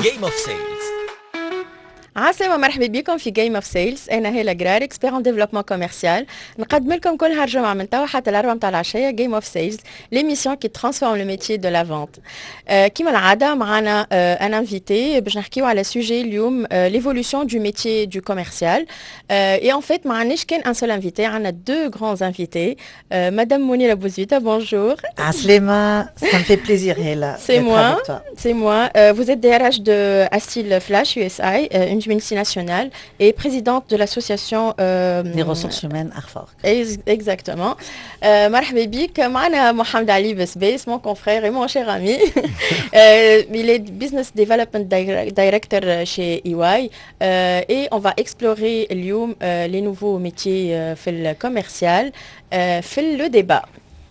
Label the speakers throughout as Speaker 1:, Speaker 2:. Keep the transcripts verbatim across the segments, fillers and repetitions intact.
Speaker 1: Game of Sales.
Speaker 2: عسلامة مرحبا بكم في جيم اوف سيلز. انا هيلا جرار اكسبير ان ديفلوبمون كوميرسيال. نقدم لكم كل نهار جمعه من توا حتى الاربعه نتاع العشيه جيم اوف سيلز ليميسيون كي ترانسفورم لو ميتي دو لا فونت. كيما العاده معنا ان انفيتي باش نحكيو على سوجي اليوم ليفولوسيون دو ميتي دو كوميرسيال. اي ان فيت ما عندناش كان ان سول انفيتي، عندنا دو غرانز انفيتي. مدام منيره بوزويتا bonjour.
Speaker 3: Aslema, ça me fait plaisir Hela.
Speaker 2: C'est moi, c'est moi. Euh, vous êtes D R H de Astil Flash U S I, euh, une multinationale, et présidente de l'association euh,
Speaker 3: des ressources humaines Arfor.
Speaker 2: Exactement. Euh, مرحبا بك. معنا محمد علي بسبيس, mon confrère et mon cher ami. euh, il est business development director chez E Y euh, et on va explorer اليوم euh, les nouveaux métiers euh, في le commercial, euh, في le débat.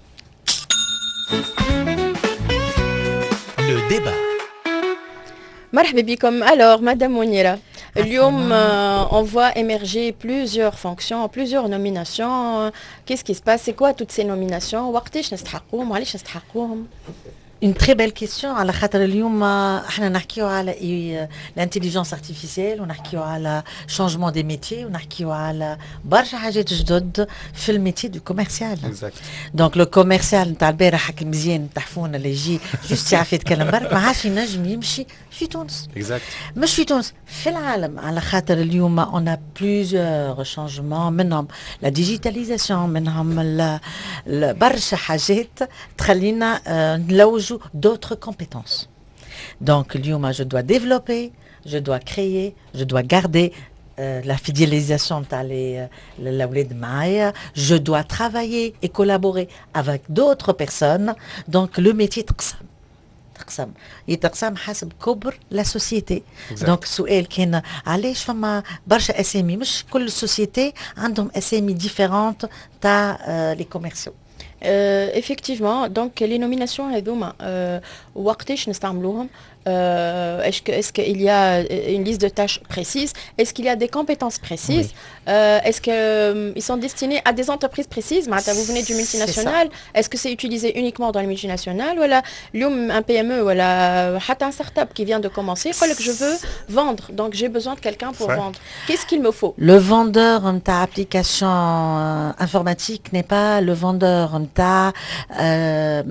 Speaker 1: Le débat.
Speaker 2: مرحبا بكم. Alors, Madame Mounira, اليوم euh, on voit émerger plusieurs fonctions, plusieurs nominations. Qu'est-ce qui se passe? C'est quoi toutes ces nominations? وقتاش نستحقوهم وعلاش نستحقوهم؟
Speaker 3: Une très belle question. على خاطر اليوم احنا نحكيو على l'intelligence artificielle ونحكيو على changement des métiers ونحكيو على برشا حاجات جدد في الميتي دو كوميرسيال. دونك لو كوميرسيال نتاع البارح حكى مزيان تحفونا اللي يجي جوست يعرف يتكلم برك ما عادش ينجم يمشي في تونس. مش في تونس في العالم على خاطر اليوم on a plusieurs changements منهم la digitalisation منهم برشا حاجات تخلينا نلوجوا d'autres compétences. Donc, اليوم, je dois développer, je dois créer, je dois garder euh, la fidélisation de les, la ولاد معايا, je dois travailler et collaborer avec d'autres personnes. Donc, le métier تقسم تقسم يتقسم حسب كبر la société. Exact. Donc, سؤال كان علاش فما برشا اسامي مش كل السوسيتي عندهم اسامي différentes تاع euh, les commerciaux.
Speaker 2: Euh, effectivement, donc les nominations هذوما euh, وقتاش نستعملوهم؟ Euh, est-ce, que, est-ce qu'il y a une liste de tâches précises? Est-ce qu'il y a des compétences précises? Oui. euh, Est-ce qu'ils euh, sont destinés à des entreprises précises? Vous venez du multinational. Est-ce que c'est utilisé uniquement dans les multinationales? Ou là, un P M E ou là, un start-up qui vient de commencer, que je veux vendre. Donc j'ai besoin de quelqu'un pour ouais. vendre. Qu'est-ce qu'il me faut?
Speaker 3: Le vendeur de application euh, informatique n'est pas le vendeur de euh,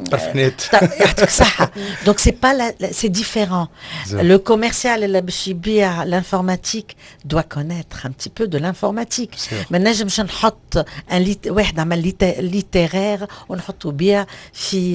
Speaker 3: donc c'est pas la, la c'est différent. Exact. Le commercial et l'informatique doit connaître un petit peu de l'informatique. Mais نجم باش نحط un واحد عمل littéraire ونحطو بيع في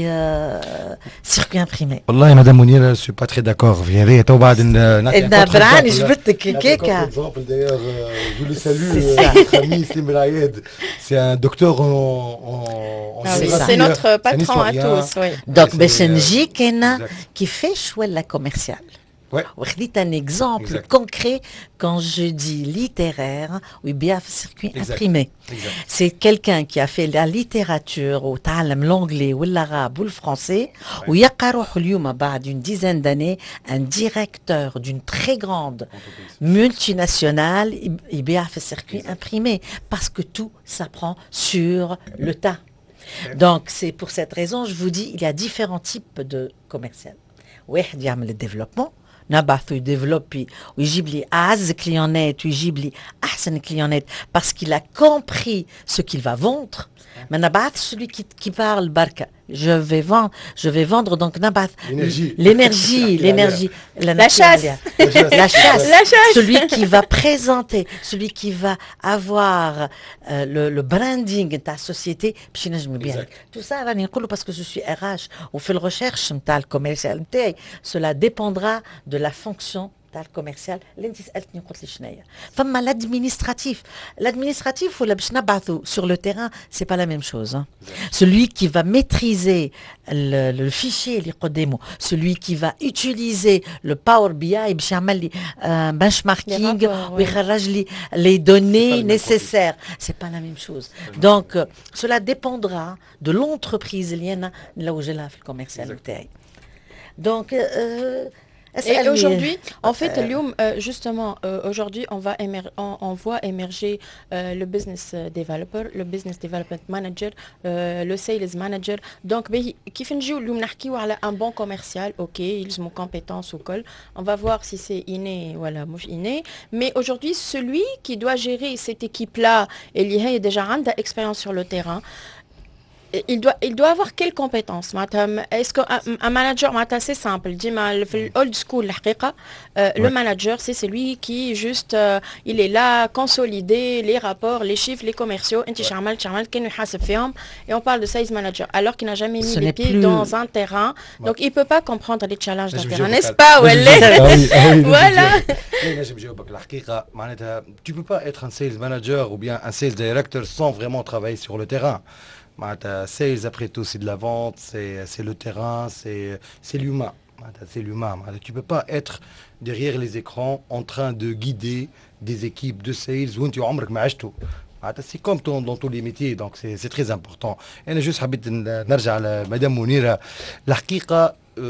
Speaker 3: circuit imprimé.
Speaker 4: والله مدام منيرة je suis pas très d'accord في هذه. تو بعد
Speaker 3: إذا براني جبتك كيكا.
Speaker 4: D'ailleurs, je le salue, Khami Slim El Ayed. C'est un docteur en en
Speaker 2: c'est notre patron à tous.
Speaker 3: Donc باش نجيك أنا كيفاش ولا commercial. Ouais. وخديت un exemple exact. concret quand je dis littéraire ou bien circuit exact. imprimé. Exact. C'est quelqu'un qui a fait la littérature ou تعلم l'anglais ou l'arabe ou le français ouais. ويلقى روحه اليوم بعد une dizaine d'années un directeur d'une très grande multinationale يبيع في circuit imprimé parce que tout s'apprend sur le tas. Donc c'est pour cette raison je vous dis il y a différents types de commercial. واحد يعمل الديفلوبمون نبعثو يديفلوبي ويجيب لي أعز كليونات ويجيب لي أحسن كليونات parce qu'il a compris ce qu'il va vendre. ما نبعث celui qui, qui parle بركة je vais vendre je vais vendre donc نبعث l'énergie l'énergie l'énergie
Speaker 2: la, la chasse
Speaker 3: la chasse la chasse la chasse celui qui va présenter celui qui va avoir euh, le, le branding de ta société باش ينجم يبيعك tout ça راني نقوله parce que je suis R H وفي الريشيرش نتاع الكوميرسيال نتاعي cela dépendra de la fonction commercial اللي انت سالتني قلت لي شناهي فما l'administratif l'administratif ولا باش نبعثوا sur le terrain c'est pas la même chose hein. Celui qui va maîtriser le, le fichier اللي قدامه celui qui va utiliser le Power B I باش يعمل لي benchmarking ويخرج لي les données nécessaires c'est pas la même chose donc euh, cela dépendra de l'entreprise اللي انا نلوج لها في الكوميرسيال نتاعي donc euh,
Speaker 2: Et aujourd'hui, en fait, euh, justement, euh, aujourd'hui, on, va émer- on, on voit émerger euh, le business developer, le business development manager, euh, le sales manager. Donc, كيف نجيو اليوم نحكيو على un bon commercial, ok, ils ont compétence ou col. On va voir si c'est inné, voilà, مش inné. Mais aujourd'hui, celui qui doit gérer cette équipe-là, il a déjà une expérience sur le terrain. Il doit, il doit avoir quelles compétences? Est-ce qu'un manager, c'est simple, le old school, le manager, c'est celui qui juste, euh, il est là, consolider les rapports, les chiffres, les commerciaux, et on parle de sales manager, alors qu'il n'a jamais mis
Speaker 3: Ce
Speaker 2: les pieds
Speaker 3: plus...
Speaker 2: dans un terrain,
Speaker 3: ouais.
Speaker 2: donc il ne peut pas comprendre les challenges d'un terrain, n'est-ce pas? Voilà.
Speaker 4: Tu ne peux pas être un sales manager ou bien un sales director sans vraiment travailler sur le terrain. Sales, après tout, c'est de la vente, c'est le terrain, c'est l'humain. C'est l'humain. Tu ne peux pas être derrière les écrans en train de guider des équipes de sales où tu as c'est comme dans, dans tous les métiers, donc c'est très important. Et juste حبيت نرجع على Madame Mounira. الحقيقة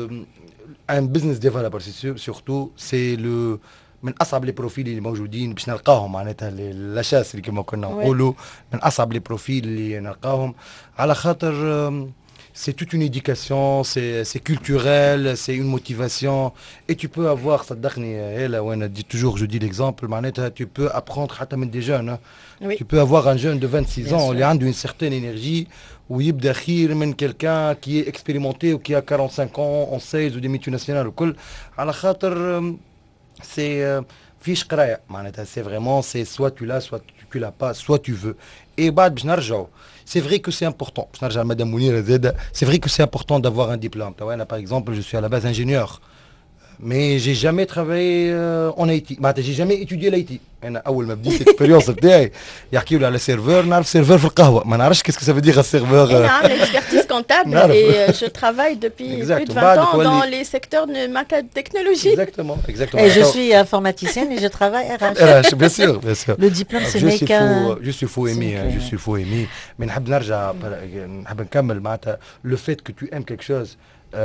Speaker 4: un business developer surtout c'est le من اصعب لي بروفيل اللي موجودين باش نلقاهم معناتها الاشاس اللي كما كنا نقولوا من اصعب لي بروفيل اللي نلقاهم على خاطر c'est toute une éducation, c'est culturel, c'est une motivation et tu peux avoir صدقني هلا وانا dit toujours je dis l'exemple معناتها tu peux apprendre حتى من des jeunes hein. Oui. Tu peux avoir un jeune de vingt-six ans qui a une certaine énergie ou يبدا خير من quelqu'un qui est expérimenté ou qui a quarante-cinq ans en sales ou des multinationales وكل على خاطر c'est euh, fiche قرايه معناتها c'est vraiment c'est soit tu l'as soit tu l'as pas soit tu veux et بعد باش نرجعوا c'est vrai que c'est important باش نرجع لمدام منيره زاده c'est vrai que c'est important d'avoir un diplôme انا par exemple je suis à la base ingénieur mais j'ai jamais travaillé euh, en I T معناتها j'ai jamais étudié l'I T انا اول ما بديت الاكسبيريونس بتاعي يحكيوا لي على سيرفر نعرف سيرفر في القهوه ما نعرفش qu'est-ce que ça veut dire un serveur
Speaker 2: انا عامله expertise comptable et je travaille depuis plus de vingt ans dans les secteurs de ma technologie.
Speaker 4: Exactement, exactement.
Speaker 3: Et je suis informaticienne et je travaille R H.
Speaker 4: R H, bien sûr, bien sûr.
Speaker 3: Le diplôme ce n'est qu'un
Speaker 4: je suis faux aimé, je suis faux aimé, mais نحب نرجع نحب نكمل معناتها le fait que tu aimes quelque chose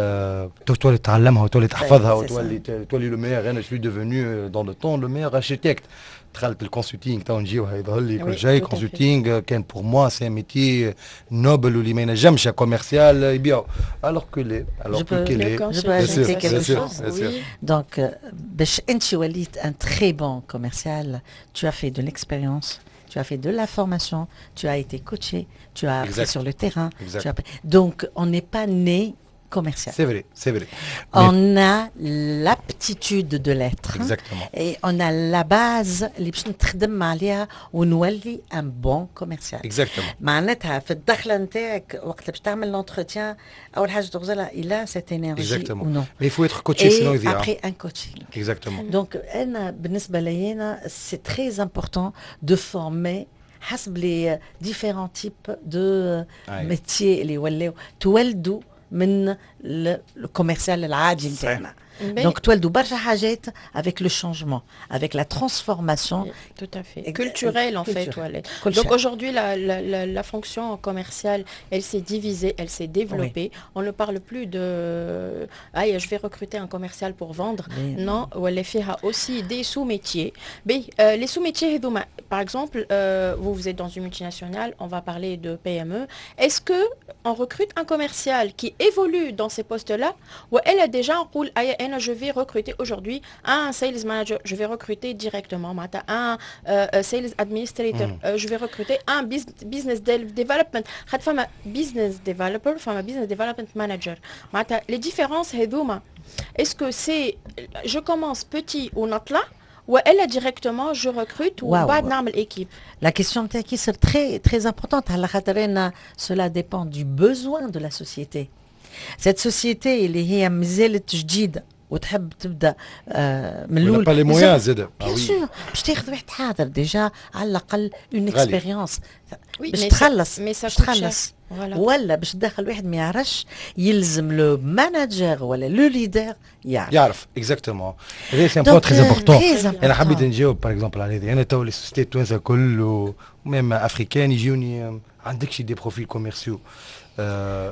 Speaker 4: تولي تعلمها وتولي تحفظها وتولي تولي le meilleur. انا je suis devenu dans le temps le meilleur architecte. دخلت الكونسلتينغ تو نجيو يظهر لي كل شيء كونسلتينغ كان بور موا سي ميتي نوبل واللي ما ينجمش كوميرسيال يبيعوا alors que les alors que les
Speaker 3: je peux ajouter quelque chose donc باش انت وليت un très bon commercial tu as fait de l'expérience tu as fait de la formation tu as été coaché tu as appris sur le terrain tu as... donc on n'est pas né commercial.
Speaker 4: C'est vrai, c'est vrai.
Speaker 3: On a l'aptitude de l'être.
Speaker 4: Exactement.
Speaker 3: Et on a la base اللي باش نخدم عليها ونولي un bon commercial.
Speaker 4: Exactement.
Speaker 3: معناتها في الدخله نتاعك وقت باش تعمل l'entretien اول حاجه تغزلها il a cette énergie
Speaker 4: Exactement.
Speaker 3: ou non.
Speaker 4: Mais il faut être coaché sinon il
Speaker 3: vient. Et après un coaching.
Speaker 4: Exactement.
Speaker 3: Donc انا بالنسبه لي انا c'est très important de former حسب les différents types de métiers اللي ولاو تولدوا من الكوميرسيال العادي نتاعنا. Donc تولدوا برشا حاجات avec le changement, avec la transformation.
Speaker 2: Tout à fait. Culturelle en fait. Ouais. Donc aujourd'hui la, la, la, la fonction commerciale, elle s'est divisée, elle s'est développée. Oui. On ne parle plus de ah je vais recruter un commercial pour vendre. Oui. Non, elle fait aussi des sous-métiers. Mais euh, les sous-métiers, par exemple, euh, vous vous êtes dans une multinationale, on va parler de P M E. Est-ce que on recrute un commercial qui évolue dans ces postes-là ou elle a déjà un rôle je vais recruter aujourd'hui un sales manager, je vais recruter directement un euh, sales administrator, mm. euh, je vais recruter un business development, business developer, un business development manager. Les différences, est-ce que c'est je commence petit ou not là ou elle directement je recrute ou pas de l'équipe?
Speaker 3: La question qui est très très importante. Cela dépend du besoin de la société. Cette société اللي هي مازالت جديدة وتحب تبدا آه من الاول
Speaker 4: با لي مويان زاد
Speaker 3: بيان سور باش تاخذ واحد حاضر ديجا على الاقل اون اكسبيريونس باش تخلص باش تخلص ولا باش تدخل واحد ما يعرفش يلزم لو مانجر ولا لو ليدر يعرف
Speaker 4: يعرف اكزاكتومون هذا سي ان بوين تري امبورطون. انا حبيت نجاوب باغ اكزومبل على هذه انا تو لي سوسيتي التوانسه كل وميم افريكان يجوني عندك شي دي بروفيل كوميرسيو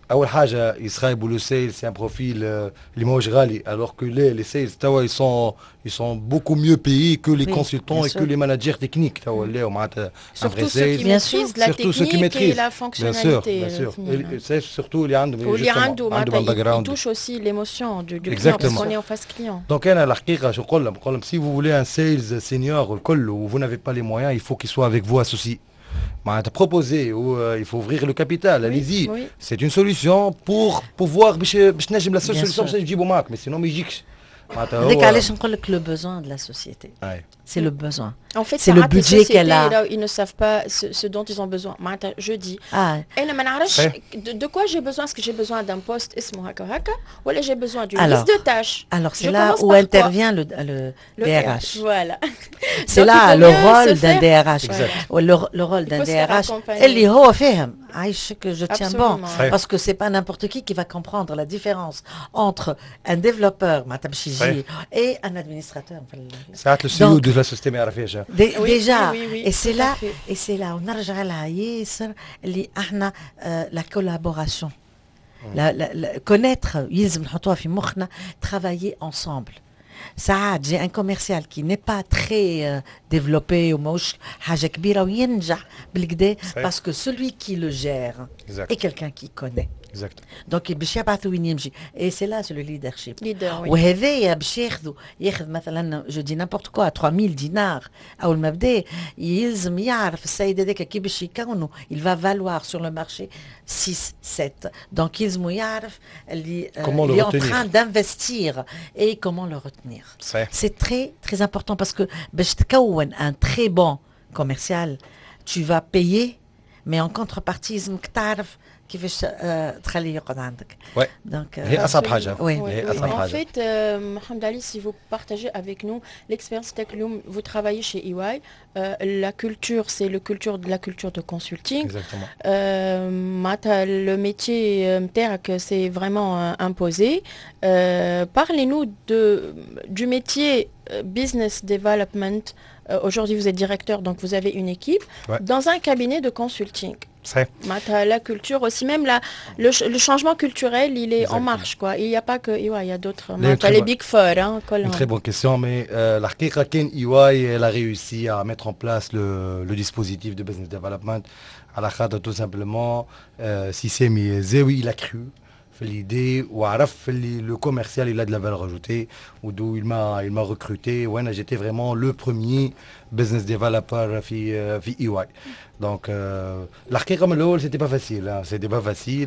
Speaker 4: اول حاجه يسخايبوا لو سيل سي ان بروفيل اللي ماهوش غالي alors que les les sales توا ils sont ils sont beaucoup mieux payés que les
Speaker 3: Oui,
Speaker 4: consultants
Speaker 3: bien
Speaker 4: et
Speaker 3: sûr.
Speaker 4: que les managers techniques توا ولاو معناتها un vrai
Speaker 2: Surtout ceux qui
Speaker 4: sales
Speaker 3: Bien sûr.
Speaker 2: maîtrisent la
Speaker 4: surtout ceux qui
Speaker 2: technique et
Speaker 4: maîtrisent
Speaker 2: la
Speaker 4: bien sûr
Speaker 2: fonctionnalité.
Speaker 4: bien sûr
Speaker 2: euh,
Speaker 4: Et c'est surtout اللي عندهم
Speaker 2: واللي
Speaker 4: justement
Speaker 2: عنده
Speaker 4: عندهم
Speaker 2: معناتها
Speaker 4: un
Speaker 2: il, il
Speaker 4: background.
Speaker 2: touche aussi l'émotion du, du client
Speaker 4: Exactement.
Speaker 2: parce qu'on est en face client.
Speaker 4: Donc انا الحقيقه شو نقول لهم نقول لهم si vous voulez un sales senior والكل و vous n'avez pas les moyens il faut qu'il soit avec vous associé معناتها proposer ou euh, il faut ouvrir le capital allez-y
Speaker 2: Oui.
Speaker 4: c'est une solution pour pouvoir باش باش نجم la seule
Speaker 3: Bien
Speaker 4: solution
Speaker 3: sûr.
Speaker 4: باش نجيبوا معاك mais sinon ما يجيكش معناتها
Speaker 3: هذاك
Speaker 4: هو
Speaker 3: علاش نقول لك le besoin de la société.
Speaker 4: أي.
Speaker 3: C'est le besoin.
Speaker 2: En fait,
Speaker 3: C'est le
Speaker 2: ساعات les
Speaker 3: budget qu'elle
Speaker 2: sociétés,
Speaker 3: a.
Speaker 2: là, ils ne savent pas ce, ce dont ils ont besoin. معناتها je dis
Speaker 3: Ah,
Speaker 2: انا ما نعرفش
Speaker 4: صحيح.
Speaker 2: de, de quoi j'ai besoin. Est-ce que j'ai besoin d'un poste اسمه هكا هكا ولا j'ai besoin d'une
Speaker 3: Alors,
Speaker 2: liste de tâches.
Speaker 3: alors c'est
Speaker 2: Je
Speaker 3: là
Speaker 2: commence
Speaker 3: où
Speaker 2: par quoi?
Speaker 3: intervient le, le,
Speaker 2: Le
Speaker 3: D R H.
Speaker 2: Voilà.
Speaker 3: C'est
Speaker 2: Donc, il
Speaker 3: là
Speaker 2: vaut
Speaker 3: le
Speaker 2: mieux
Speaker 3: rôle
Speaker 2: se
Speaker 3: d'un
Speaker 2: faire-
Speaker 3: D R H.
Speaker 4: Exact.
Speaker 3: Ouais, Le, le rôle d'un
Speaker 2: faut se faire
Speaker 3: D R H,
Speaker 2: accompagner.
Speaker 3: اللي هو فاهم عايش que je tiens bon.
Speaker 2: Absolument.
Speaker 4: صحيح.
Speaker 3: Parce que c'est pas n'importe qui qui va comprendre la différence entre un développeur معناتها باش يجي et un administrateur.
Speaker 4: ساعات le C E O
Speaker 3: Donc-
Speaker 4: de la société ما يعرفهاش
Speaker 3: Dé-
Speaker 2: Oui,
Speaker 3: déjà,
Speaker 2: oui, oui, oui,
Speaker 3: et c'est
Speaker 2: tout à
Speaker 3: là,
Speaker 2: fait.
Speaker 3: et c'est là, ونرجع لها ياسر اللي احنا آه, la collaboration, la, la, la, connaître يلزم نحطوها في مخنا, travailler ensemble. ساعات j'ai un commercial qui n'est pas très euh, développé وماهوش حاجة كبيرة وينجح بالكدا
Speaker 4: صحيح.
Speaker 3: parce que celui qui le gère
Speaker 4: Exact.
Speaker 3: est quelqu'un qui connaît.
Speaker 4: exact
Speaker 3: Donc باش يبعثوا وين يمشي. Et c'est là c'est le leadership.
Speaker 2: Leader, oui.
Speaker 3: وهذايا باش ياخذوا ياخذ مثلا جو دي نابورت كوا ثلاث مية دينار اول ما بدا يلزم يعرف السيد هذاك كي باش يكونوا il va valoir sur le marché six sept donc يلزموا يعرف اللي euh,
Speaker 4: Comment le
Speaker 3: il est en
Speaker 4: retenir.
Speaker 3: train d'investir et comment le retenir.
Speaker 4: صحيح
Speaker 3: C'est très très important parce que باش تكون un très bon commercial tu vas payer mais en contrepartie لازمك تعرف كيفاش آه، تخليه يقعد عندك.
Speaker 4: Ouais.
Speaker 3: Donc euh,
Speaker 4: هي اصعب حاجه
Speaker 3: Oui.
Speaker 4: هي
Speaker 2: Oui,
Speaker 4: اصعب
Speaker 2: En
Speaker 4: حاجه
Speaker 2: fait, euh, Mohamed Ali, si vous partagez avec nous l'expérience Tekloum, vous travaillez chez E Y. euh, la culture, c'est le culture de la culture de consulting.
Speaker 4: exactement
Speaker 2: Euh, معناتها le métier euh, نتاعك c'est vraiment euh, imposé. Euh, Parlez-nous de du métier euh, business development. Euh, Aujourd'hui, vous êtes directeur, donc vous avez une équipe
Speaker 4: Ouais.
Speaker 2: dans un cabinet de consulting.
Speaker 4: صحيح
Speaker 2: معناتها la culture aussi, même la, le, ch- le changement culturel, il est en
Speaker 4: Exactement.
Speaker 2: marche, quoi. Il n'y a pas que E Y, il y a d'autres.
Speaker 4: une
Speaker 2: معناتها
Speaker 4: très
Speaker 2: les
Speaker 4: bonne-
Speaker 2: big four, hein,
Speaker 4: Une
Speaker 2: كلهم.
Speaker 4: très bonne question, mais euh, l'Arkika Ken E Y, elle a réussi à mettre en place le, le dispositif de business development. À la khata, tout simplement, euh, Sissemi Zewi, il a cru في l'idée وعرف اللي le commercial il a de la valeur ajoutée d'où il m'a il m'a recruté وانا j'étais vraiment le premier business developer في في E Y. Donc euh, الحقيقة من الأول c'était pas facile hein, c'était pas facile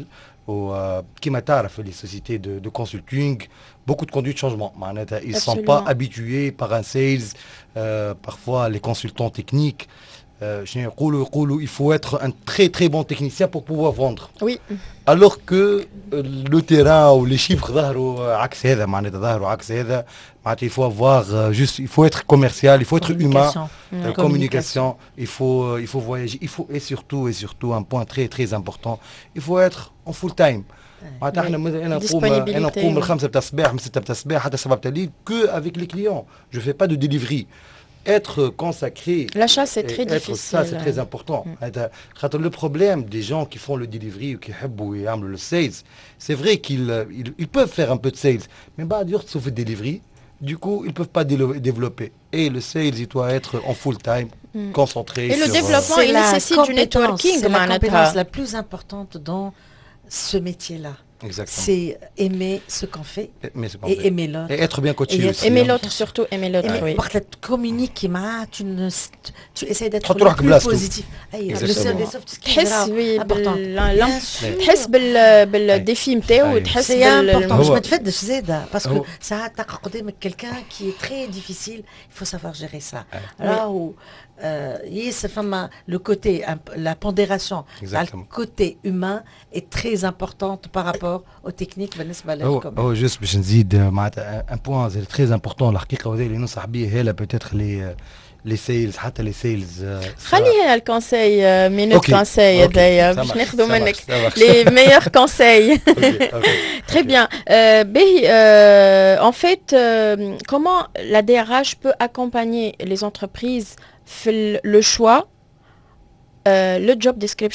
Speaker 4: وكما تعرف les sociétés de, de consulting beaucoup de conduite de changement معناتها ils sont pas
Speaker 2: Absolument.
Speaker 4: habitués par un sales euh, parfois les consultants techniques euh, شنو يقولوا يقولوا il faut être un très très bon technicien pour pouvoir vendre.
Speaker 2: Oui,
Speaker 4: alors que le terrain ou les chiffres ظهروا عكس هذا معناتها ظهروا عكس هذا معناتها il faut avoir euh, juste il faut être commercial il faut être humain
Speaker 3: Communication.
Speaker 4: euh,
Speaker 3: Ouais.
Speaker 4: communication il faut euh, il faut voyager il faut et surtout et surtout un point très très important il faut être en full time معناتها احنا مثلا انا نقوم انا نقوم من خمسة تاع الصباح من ستة تاع الصباح حتى سبعة تاع الليل que avec les clients je fais pas de delivery être consacré
Speaker 2: l'achat c'est
Speaker 4: et
Speaker 2: très
Speaker 4: être
Speaker 2: difficile.
Speaker 4: ça c'est très important. هذا خاطر le problème des gens qui font le delivery ou qui يحبوا يعملوا le sales c'est vrai qu'ils ils, ils peuvent faire un peu de sales mais بعد يخلصوا في delivery du coup ils peuvent pas délo- développer et le sales il doit être en full time concentré
Speaker 2: Et le
Speaker 4: sur,
Speaker 2: développement,
Speaker 3: C'est
Speaker 2: il
Speaker 3: la
Speaker 2: nécessite du
Speaker 3: compétence,
Speaker 2: networking,
Speaker 3: c'est la
Speaker 2: معناتها.
Speaker 3: compétence la plus importante dans ce métier-là.
Speaker 4: euh, exactement
Speaker 3: C'est aimer ce qu'on fait
Speaker 4: mais c'est pas
Speaker 3: et
Speaker 4: vrai.
Speaker 3: aimer l'autre.
Speaker 4: et être bien coaché
Speaker 3: Et
Speaker 4: aussi
Speaker 2: Aimer
Speaker 4: hein.
Speaker 2: l'autre, surtout aimer l'autre,
Speaker 3: Aimer,
Speaker 2: oui.
Speaker 3: وقت لا communiquer معاه, tu ne, tu essaies d'être
Speaker 4: تحط
Speaker 3: le
Speaker 4: روحك
Speaker 3: plus
Speaker 4: بلاصتو.
Speaker 3: positif. أي, le
Speaker 4: Exactement.
Speaker 3: seul- les soft skills
Speaker 2: تحس
Speaker 3: راهو
Speaker 2: بال-
Speaker 3: important.
Speaker 2: بال-
Speaker 3: Bien sûr.
Speaker 2: تحس بال بالديفي نتاعو
Speaker 4: أي.
Speaker 2: وتحس
Speaker 3: C'est
Speaker 2: بال
Speaker 3: important. باش
Speaker 4: هو-
Speaker 3: ما تفدش زاده باسكو
Speaker 4: هو-
Speaker 3: ساعات تلقى قدامك quelqu'un qui est très difficile, il faut savoir gérer ça. راهو euh, ياسر فما le côté un- la pondération تاع
Speaker 4: Exactement.
Speaker 3: le côté humain est très importante par rapport aux techniques بالنسبه
Speaker 4: هو
Speaker 3: للكم.
Speaker 4: هو جوست باش نزيد معناتها ان بوان سي تري امبورتون الحقيقه وهذا اللي ننصح به هلا بوتيتر لي لي سيلز حتى لي سيلز
Speaker 2: خلي هنا الكونساي مينوت
Speaker 4: أوكي.
Speaker 2: كونساي
Speaker 4: أوكي.
Speaker 2: هذايا
Speaker 4: Ça
Speaker 2: باش
Speaker 4: marche.
Speaker 2: ناخذوا
Speaker 4: Ça
Speaker 2: منك
Speaker 4: marche. Ça marche.
Speaker 2: les meilleurs conseils. Très bien. Euh, Behi, euh, en fait, euh, comment la D R H peut accompagner les entreprises في le choix, euh, le job description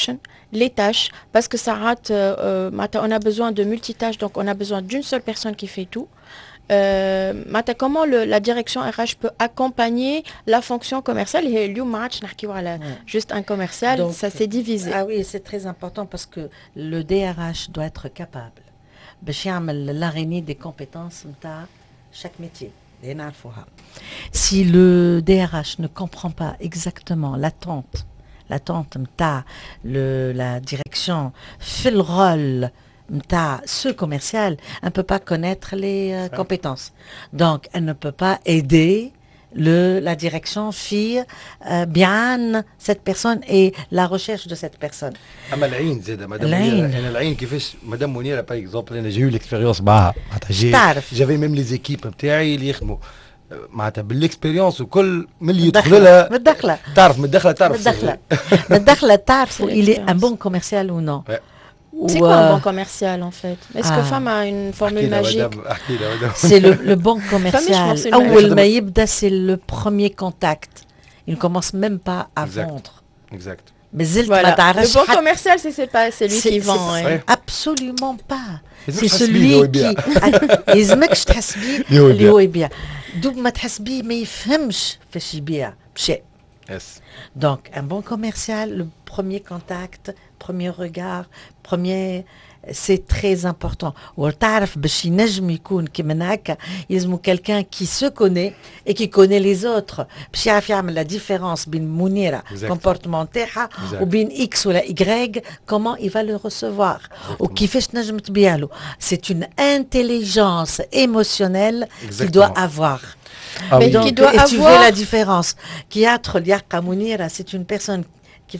Speaker 2: les tâches, parce que ça rate, euh, euh, on a besoin de multitâches, donc on a besoin d'une seule personne qui fait tout. Euh, comment le, la direction R H peut accompagner la fonction commerciale et ouais. juste un commercial, donc, ça s'est divisé.
Speaker 3: Ah oui, c'est très important parce que le D R H doit être capable de l'araignée des compétences de chaque métier. Si le D R H ne comprend pas exactement l'attente, l'attente de la direction fait le rôle ce commercial, elle ne peut pas connaître les euh, compétences. Donc, elle ne peut pas aider le, la direction fille euh, bien cette personne et la recherche de cette personne.
Speaker 4: أما العين زيادة مدام منيرة أنا العين كيفاش مدام منيرة باغ اكزومبل أنا جاي ليكسبيريونس معها معناتها جافي ميم لي زيكيب نتاعي اللي يخدموا معناتها بالاكسبيريونس وكل من اللي يدخل لها
Speaker 3: متدخلة
Speaker 4: تعرف متدخلة تعرف
Speaker 3: متدخلة متدخلة تعرف il est un bon commercial ou non.
Speaker 2: C'est quoi un bon commercial en fait? Est-ce ah. que femme a une formule magique?
Speaker 3: C'est le, le bon commercial. C'est le premier contact. Il ne commence même pas à exact. vendre.
Speaker 4: Exact.
Speaker 3: Mais
Speaker 2: voilà. Le bon commercial, c'est, c'est pas c'est lui c'est, qui c'est, vend.
Speaker 3: C'est, ouais. Absolument pas. C'est celui qui. يلزمكش تحس بيه اللي هو يبيع. دوب ما تحس بيه ما يفهمش فاش يبيع بشيء. Donc un bon commercial, le premier contact, premier regard, premier, c'est très important. وتعرف باش ينجم يكون كيما هكا يلزمو quelqu'un qui se connaît et qui connaît les autres باش يعرف يعمل la différence بين منيرة comportement تاعها وبين X ولا Y comment il va le recevoir وكيفاش تنجم تبيع له. C'est une intelligence émotionnelle qu'il doit avoir.
Speaker 2: Ah oui. Donc, qui doit
Speaker 3: et
Speaker 2: avoir...
Speaker 3: tu vois la différence. Qui a trop liaqa Mounira, c'est une personne qui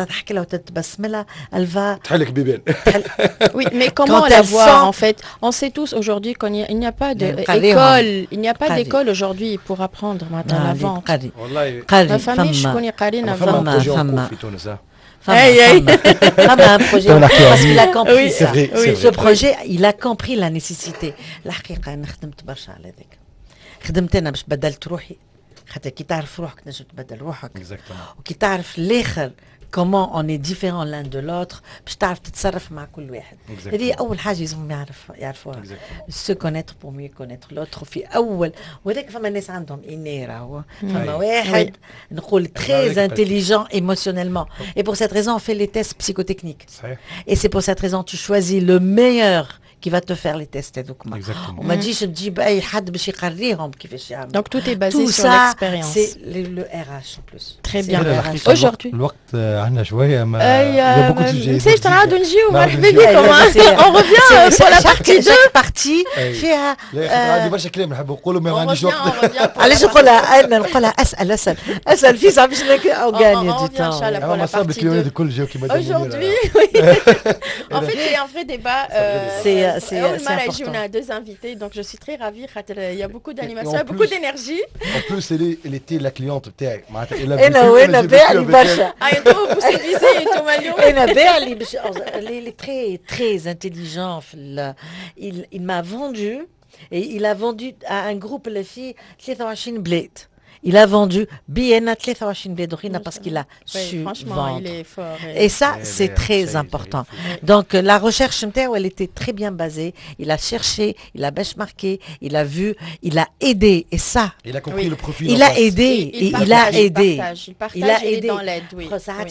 Speaker 3: elle va.
Speaker 2: Oui, mais comment la voir en fait? On sait tous aujourd'hui qu'il n'y a pas d'école, il n'y a pas d'école aujourd'hui pour apprendre maintenant la vente. Ma famille, je connais Karine avant.
Speaker 3: Hey, hey. Un projet parce qu'il a compris oui, ça. Vrai, oui. Ce projet, il a compris la nécessité. الحقيقة أنا خدمت برشا على ذلك. خدمت أنا باش بدلت روحي. خاطر كي تعرف روحك تنجم تبدل روحك. وكي تعرف الآخر comment on est différent l'un de l'autre باش تعرف تتصرف مع كل واحد. هذه أول حاجة لازم يعرف يعرفوها. se connaître pour mieux connaître l'autre في أول وهذاك فما ناس عندهم إني راهو فما واحد نقول très intelligent émotionnellement et pour cette raison on fait les tests psychotechniques. Et c'est pour cette raison tu choisis le meilleur qui va te faire les tests هذوكما. وما تجيش تجيب أي حد باش يقريهم كيفاش يعمل.
Speaker 2: Donc tout est basé sur l'expérience.
Speaker 3: C'est le, le R H en plus.
Speaker 2: Très bien. Aujourd'hui.
Speaker 4: الوقت عندنا شوية ما.
Speaker 2: يا beaucoup de sujets. نسيت نعاودوا نجيو مرحبا بكم. On revient pour la partie deux.
Speaker 3: Chaque partie فيها.
Speaker 4: عندي برشا كلام نحب نقولوا ما عنديش وقت.
Speaker 3: علاش نقولها أنا نقولها أسأل أسأل أسأل في صعب باش نغاني du temps.
Speaker 4: أنا ما صاب الكلمات الكل جاو كيما.
Speaker 2: Aujourd'hui, oui. En fait, c'est un vrai débat.
Speaker 3: C'est c'est
Speaker 2: important. On a deux invités, donc je suis très ravie. Il y a beaucoup d'animation, il y a beaucoup d'énergie.
Speaker 4: En plus, elle était la cliente.
Speaker 3: Elle a oui, elle a Basha.
Speaker 2: Ah, et toi, vous séduisez et tout malio.
Speaker 3: Elle a elle est très très intelligent. Il il m'a vendu et il a vendu à un groupe les filles vingt-trois bled. Il a vendu bien à vingt-trois bled parce qu'il a su vendre.
Speaker 2: Il est fort.
Speaker 3: Et ça, c'est très important. Donc, la recherche, elle était très bien basée. Il a cherché, il a benchmarké, il a vu, il a aidé. Et ça,
Speaker 4: il a compris le profil.
Speaker 3: Il a aidé.
Speaker 2: Il,
Speaker 3: il, il a aidé.
Speaker 2: Il partage, il, partage, il a aidé. Dans l'aide, oui.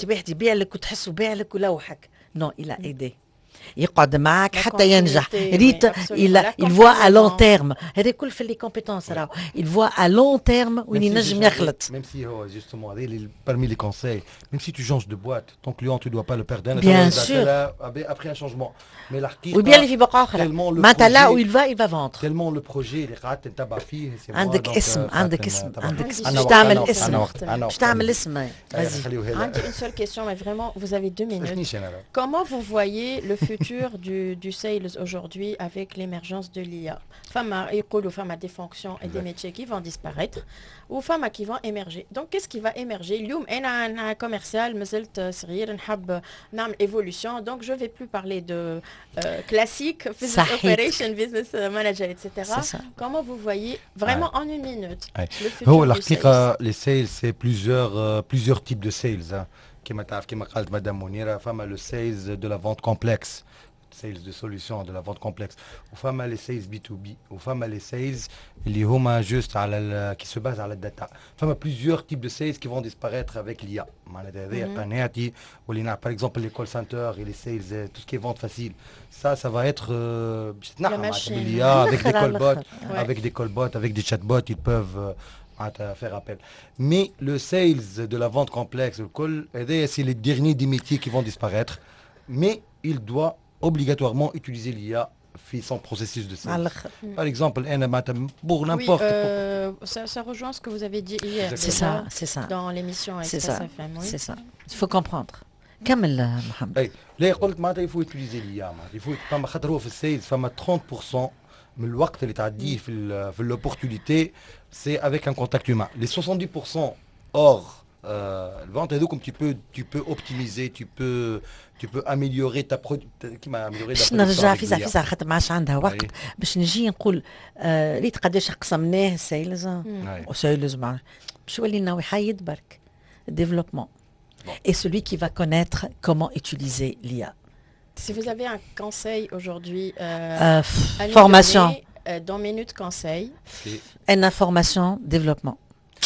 Speaker 3: Non, il a aidé. يقعد معك حتى ينجح ريت il il voit à long terme هذا كل في les compétences راهو il voit à long terme وين ينجم يخلط
Speaker 4: même si هو justement parmi les conseils même si tu changes de boîte ton client tu dois pas le perdre
Speaker 3: bien sûr
Speaker 4: après un changement mais l'article
Speaker 3: وبيان اللي في بقى اخرى معناتها là où il va il va vendre
Speaker 4: tellement le projet اللي قعدت نتبع فيه
Speaker 3: عندك اسم عندك اسم عندك اسم باش تعمل اسم باش تعمل اسم
Speaker 2: عندي une seule question mais vraiment vous avez deux minutes comment vous voyez le futur du, du sales aujourd'hui avec l'émergence de l'I A. Femmes ou femmes à des fonctions et des métiers qui vont disparaître ou femmes qui vont émerger. Donc qu'est-ce qui va émerger? اليوم أنا أنا commercial مازلت صغير نحب نعمل évolution donc je vais plus parler de euh, classique business operation business manager et cetera. Comment vous voyez vraiment en une minute le futur
Speaker 4: هو الحقيقة les sales c'est plusieurs euh, plusieurs types de sales hein. كما تعرف كما قالت مدام منيره فما لو سيلز دو لا فونت كومبلكس سيلز دو سوليوشن دو لا فونت كومبلكس وفما لي سيلز بي تو بي وفما لي سيلز اللي هما جوست على كي سو باز على الداتا فما بليزيور تيب دو سيلز كي فون ديسباريتر افيك ليا معناتها هذه قناعتي ولينا باغ اكزومبل لي كول سنتر اي لي سيلز تو سكي فونت فاسيل ça ça va être باش تنحى معناتها باليا avec des call bots avec des call bots avec des chat bots ils peuvent à faire appel. Mais le sales de la vente complexe, c'est les derniers des métiers qui vont disparaître. Mais il doit obligatoirement utiliser l'I A dans son processus de sales. Par exemple, pour n'importe
Speaker 2: oui, euh, ça, ça rejoint ce que vous avez dit hier.
Speaker 3: C'est ça, c'est ça.
Speaker 2: Dans l'émission Express F M. Oui.
Speaker 3: C'est ça. Il faut comprendre. كمل محمد.
Speaker 4: لا قلت معناتها il faut utiliser l'I A. Il faut فما خاطر هو في السيلز فما trente pour cent من الوقت اللي تعديه في ال في l'opportunité c'est avec un contact humain. Les soixante-dix pour cent hors euh, vente et donc comme tu peux tu peux optimiser, tu peux tu peux améliorer ta pro qui m'a amélioré
Speaker 3: باش نرجع في في خاطر ما عادش عندها وقت باش نجي نقول ريت قداش قسمناه سيلز وسيلز باش يولي لنا وحيد برك développement et celui qui va connaître comment utiliser l'I A.
Speaker 2: Si vous avez un conseil aujourd'hui, euh,
Speaker 3: euh, formation,
Speaker 2: donner, euh, dans Minute Conseil,
Speaker 3: une information, développement.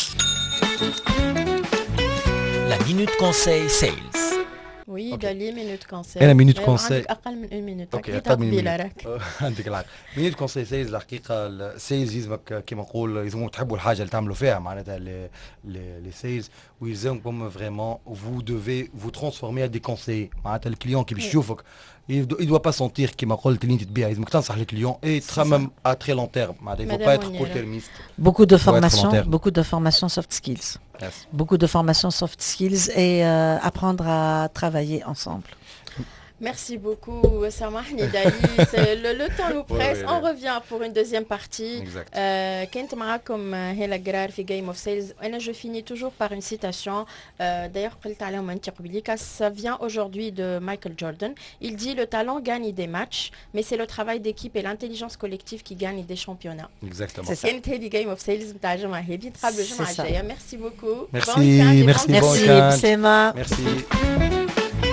Speaker 1: La Minute Conseil Sales.
Speaker 2: Oui,
Speaker 4: okay.
Speaker 2: Dali, Minute Conseil.
Speaker 4: أنا Minute Conseil.
Speaker 2: أقل من une minute.
Speaker 4: أوكي أقل من minute. عندك العافية. Minute Conseil Sales الحقيقة السيلز يلزمك كما نقول يلزمكم تحبوا الحاجة اللي تعملوا فيها معناتها les les sales ويلزمكم vraiment vous devez vous transformer à des conseillers معناتها الكليون كي باش يشوفك il doit pas sentir كما قلت اللي انت تبيع لازمك تنصح الكليون et تخمم à très long terme معناتها il faut pas être court-termiste.
Speaker 3: Beaucoup de formation, beaucoup de formation soft skills. Yes. Beaucoup de formation soft skills et euh, apprendre à travailler ensemble.
Speaker 2: Merci beaucoup, Samahni Dali. Le, le temps nous presse. Ouais, ouais, ouais. On revient pour une deuxième partie.
Speaker 4: Exact.
Speaker 2: Kent معكم هلا جرار في Game of Sales. Et je finis toujours par une citation. Euh, D'ailleurs, ça vient aujourd'hui de Michael Jordan. Il dit le talent gagne des matchs, mais c'est le travail d'équipe et l'intelligence collective qui gagnent des championnats.
Speaker 4: Exactement.
Speaker 2: C'est ça. Game of Sales. Merci beaucoup.
Speaker 4: Merci.
Speaker 2: Bon week-end,
Speaker 4: merci.
Speaker 2: Bon
Speaker 3: merci. Merci.
Speaker 4: Merci.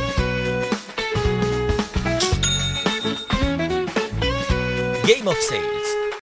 Speaker 1: Game of Sales.